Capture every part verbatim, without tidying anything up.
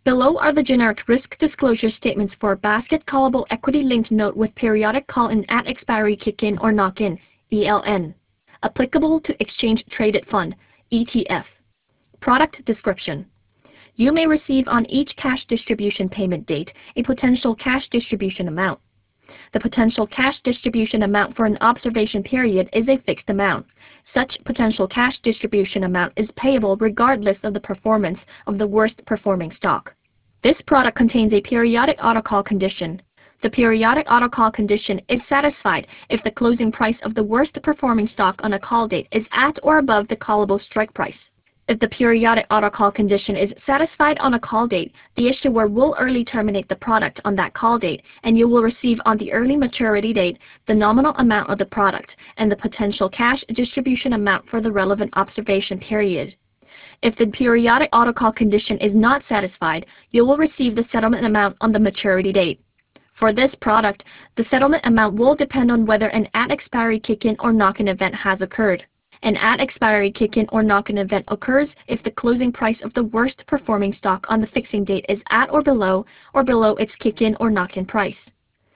Below are the generic risk disclosure statements for basket callable equity-linked note with periodic call-in at expiry kick-in or knock-in, E L N. Applicable to exchange-traded fund, E T F. Product description. You may receive on each cash distribution payment date a potential cash distribution amount. The potential cash distribution amount for an observation period is a fixed amount. Such potential cash distribution amount is payable regardless of the performance of the worst performing stock. This product contains a periodic autocall condition. The periodic autocall condition is satisfied if the closing price of the worst performing stock on a call date is at or above the callable strike price. If the periodic autocall condition is satisfied on a call date, the issuer will early terminate the product on that call date, and you will receive on the early maturity date the nominal amount of the product and the potential cash distribution amount for the relevant observation period. If the periodic autocall condition is not satisfied, you will receive the settlement amount on the maturity date. For this product, the settlement amount will depend on whether an at-expiry kick-in or knock-in event has occurred. An at-expiry kick-in or knock-in event occurs if the closing price of the worst performing stock on the fixing date is at or below or below its kick-in or knock-in price.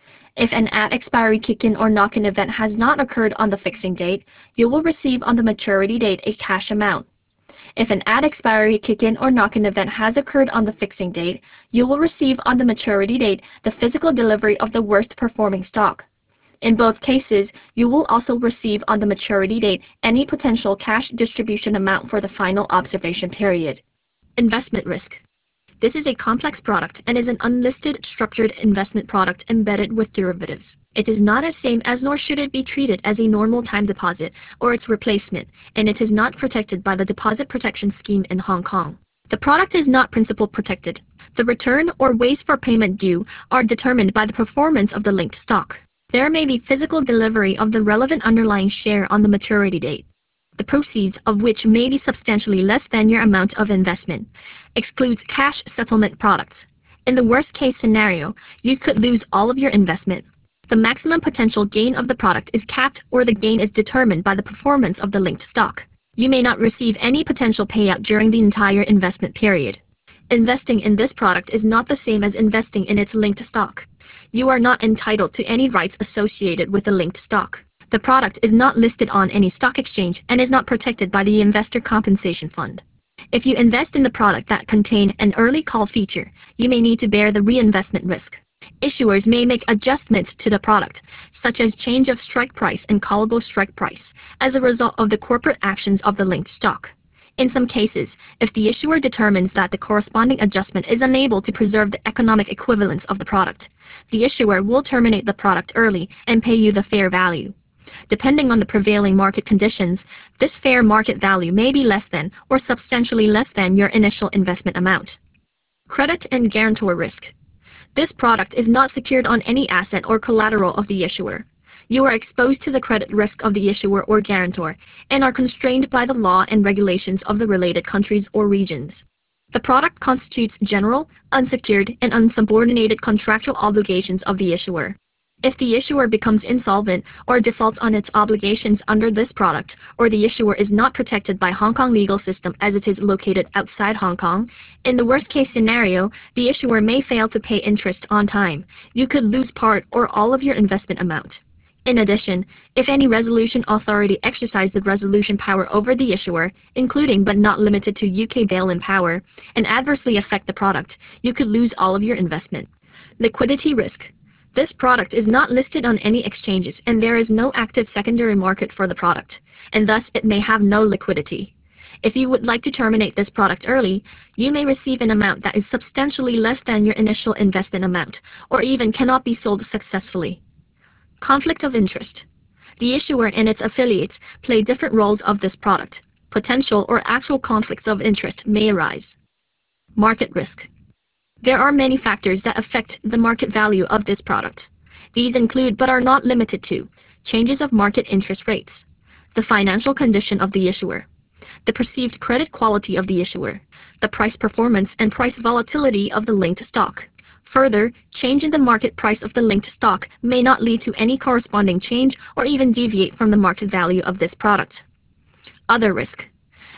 If an at-expiry kick-in or knock-in event has not occurred on the fixing date, you will receive on the maturity date a cash amount. If an at-expiry kick-in or knock-in event has occurred on the fixing date, you will receive on the maturity date the physical delivery of the worst performing stock. In both cases, you will also receive on the maturity date any potential cash distribution amount for the final observation period. Investment risk. This is a complex product and is an unlisted structured investment product embedded with derivatives. It is not as same as nor should it be treated as a normal time deposit or its replacement, and it is not protected by the Deposit Protection Scheme in Hong Kong. The product is not principal protected. The return or ways for payment due are determined by the performance of the linked stock. There may be physical delivery of the relevant underlying share on the maturity date, the proceeds of which may be substantially less than your amount of investment. Excludes cash settlement products. In the worst-case scenario, you could lose all of your investment. The maximum potential gain of the product is capped, or the gain is determined by the performance of the linked stock. You may not receive any potential payout during the entire investment period. Investing in this product is not the same as investing in its linked stock. You are not entitled to any rights associated with the linked stock. The product is not listed on any stock exchange and is not protected by the Investor Compensation Fund. If you invest in the product that contains an early call feature, you may need to bear the reinvestment risk. Issuers may make adjustments to the product, such as change of strike price and callable strike price, as a result of the corporate actions of the linked stock. In some cases, if the issuer determines that the corresponding adjustment is unable to preserve the economic equivalence of the product, the issuer will terminate the product early and pay you the fair value. Depending on the prevailing market conditions, this fair market value may be less than or substantially less than your initial investment amount. Credit and guarantor risk. This product is not secured on any asset or collateral of the issuer. You are exposed to the credit risk of the issuer or guarantor and are constrained by the law and regulations of the related countries or regions. The product constitutes general, unsecured, and unsubordinated contractual obligations of the issuer. If the issuer becomes insolvent or defaults on its obligations under this product, or the issuer is not protected by Hong Kong legal system as it is located outside Hong Kong, in the worst-case scenario, the issuer may fail to pay interest on time. You could lose part or all of your investment amount. In addition, if any resolution authority exercises the resolution power over the issuer, including but not limited to U K bail-in power, and adversely affect the product, you could lose all of your investment. Liquidity risk. This product is not listed on any exchanges and there is no active secondary market for the product, and thus it may have no liquidity. If you would like to terminate this product early, you may receive an amount that is substantially less than your initial investment amount, or even cannot be sold successfully. Conflict of interest. The issuer and its affiliates play different roles of this product. Potential or actual conflicts of interest may arise. Market risk. There are many factors that affect the market value of this product. These include but are not limited to changes of market interest rates, the financial condition of the issuer, the perceived credit quality of the issuer, the price performance and price volatility of the linked stock. Further, change in the market price of the linked stock may not lead to any corresponding change or even deviate from the market value of this product. Other risk.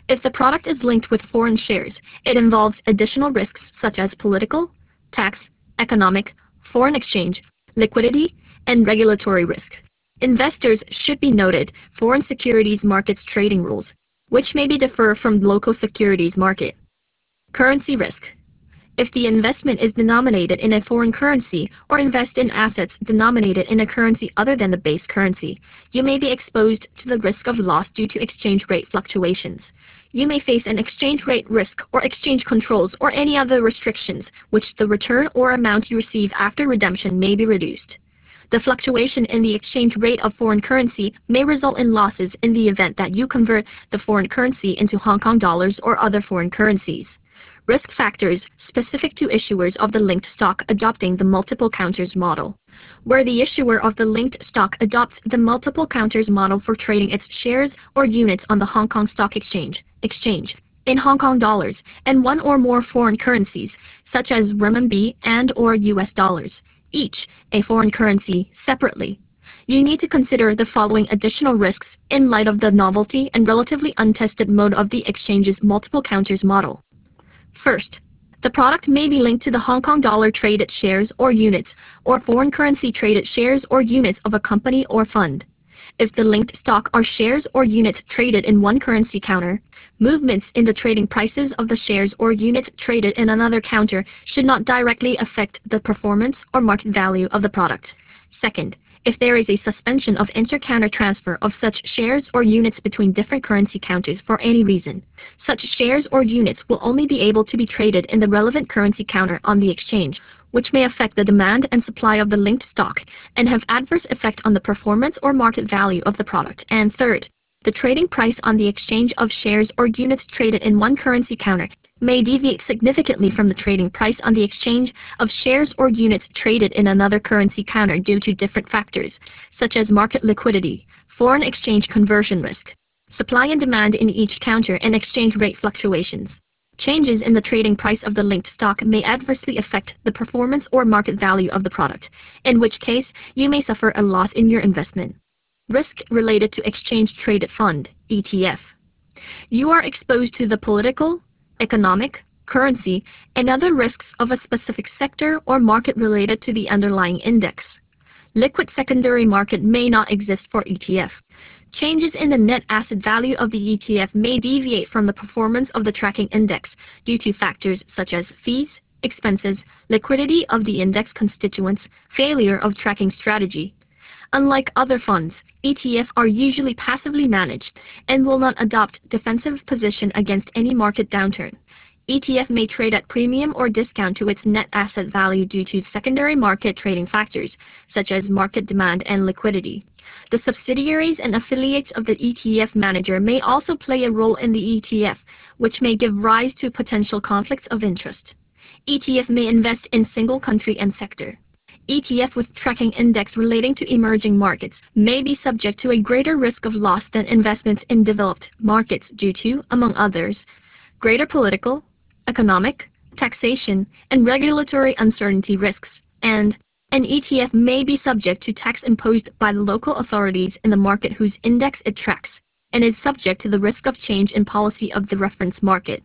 If the product is linked with foreign shares, it involves additional risks such as political, tax, economic, foreign exchange, liquidity, and regulatory risk. Investors should be noted foreign securities markets trading rules, which may be differ from local securities market. Currency risk. If the investment is denominated in a foreign currency or invest in assets denominated in a currency other than the base currency, you may be exposed to the risk of loss due to exchange rate fluctuations. You may face an exchange rate risk or exchange controls or any other restrictions, which the return or amount you receive after redemption may be reduced. The fluctuation in the exchange rate of foreign currency may result in losses in the event that you convert the foreign currency into Hong Kong dollars or other foreign currencies. Risk factors specific to issuers of the linked stock adopting the multiple counters model. Where the issuer of the linked stock adopts the multiple counters model for trading its shares or units on the Hong Kong Stock Exchange, exchange in Hong Kong dollars and one or more foreign currencies, such as renminbi and or U S dollars, each a foreign currency separately. You need to consider the following additional risks in light of the novelty and relatively untested mode of the exchange's multiple counters model. First, the product may be linked to the Hong Kong dollar traded shares or units, or foreign currency traded shares or units of a company or fund. If the linked stock are shares or units traded in one currency counter, movements in the trading prices of the shares or units traded in another counter should not directly affect the performance or market value of the product. Second, if there is a suspension of inter-counter transfer of such shares or units between different currency counters for any reason, such shares or units will only be able to be traded in the relevant currency counter on the exchange, which may affect the demand and supply of the linked stock and have adverse effect on the performance or market value of the product. And third, the trading price on the exchange of shares or units traded in one currency counter may deviate significantly from the trading price on the exchange of shares or units traded in another currency counter due to different factors, such as market liquidity, foreign exchange conversion risk, supply and demand in each counter, and exchange rate fluctuations. Changes in the trading price of the linked stock may adversely affect the performance or market value of the product, in which case you may suffer a loss in your investment. Risk related to exchange traded fund, E T F. You are exposed to the political, economic, currency, and other risks of a specific sector or market related to the underlying index. Liquid secondary market may not exist for E T F. Changes in the net asset value of the E T F may deviate from the performance of the tracking index due to factors such as fees, expenses, liquidity of the index constituents, failure of tracking strategy. Unlike other funds, E T F are usually passively managed and will not adopt defensive position against any market downturn. E T F may trade at premium or discount to its net asset value due to secondary market trading factors, such as market demand and liquidity. The subsidiaries and affiliates of the E T F manager may also play a role in the E T F, which may give rise to potential conflicts of interest. E T F may invest in single country and sector. E T F with tracking index relating to emerging markets may be subject to a greater risk of loss than investments in developed markets due to, among others, greater political, economic, taxation, and regulatory uncertainty risks, and an E T F may be subject to tax imposed by the local authorities in the market whose index it tracks, and is subject to the risk of change in policy of the reference market.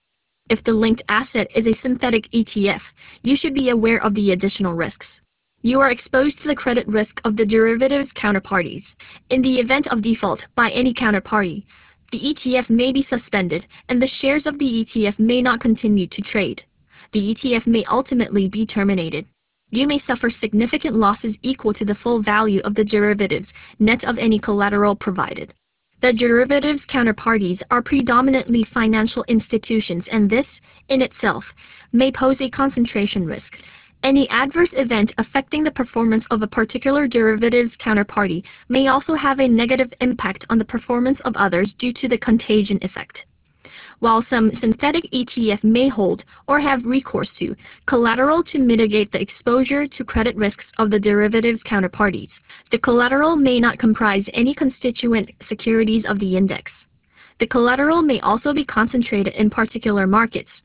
If the linked asset is a synthetic E T F, you should be aware of the additional risks. You are exposed to the credit risk of the derivatives counterparties. In the event of default by any counterparty, the E T F may be suspended and the shares of the E T F may not continue to trade. The E T F may ultimately be terminated. You may suffer significant losses equal to the full value of the derivatives, net of any collateral provided. The derivatives counterparties are predominantly financial institutions, and this, in itself, may pose a concentration risk. Any adverse event affecting the performance of a particular derivatives counterparty may also have a negative impact on the performance of others due to the contagion effect. While some synthetic E T F may hold or have recourse to collateral to mitigate the exposure to credit risks of the derivatives counterparties, the collateral may not comprise any constituent securities of the index. The collateral may also be concentrated in particular markets,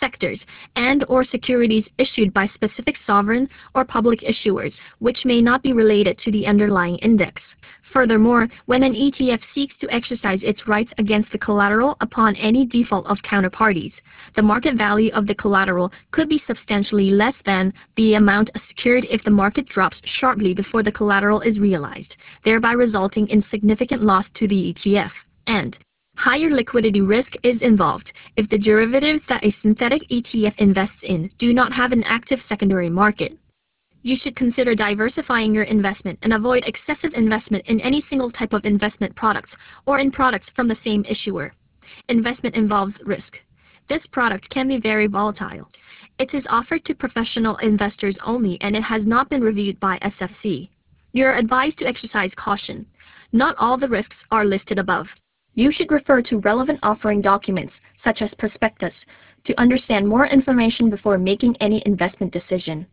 sectors, and/or securities issued by specific sovereign or public issuers, which may not be related to the underlying index. Furthermore, when an E T F seeks to exercise its rights against the collateral upon any default of counterparties, the market value of the collateral could be substantially less than the amount secured if the market drops sharply before the collateral is realized, thereby resulting in significant loss to the E T F. And higher liquidity risk is involved if the derivatives that a synthetic E T F invests in do not have an active secondary market. You should consider diversifying your investment and avoid excessive investment in any single type of investment products or in products from the same issuer. Investment involves risk. This product can be very volatile. It is offered to professional investors only, and it has not been reviewed by S F C. You are advised to exercise caution. Not all the risks are listed above. You should refer to relevant offering documents, such as prospectus, to understand more information before making any investment decision.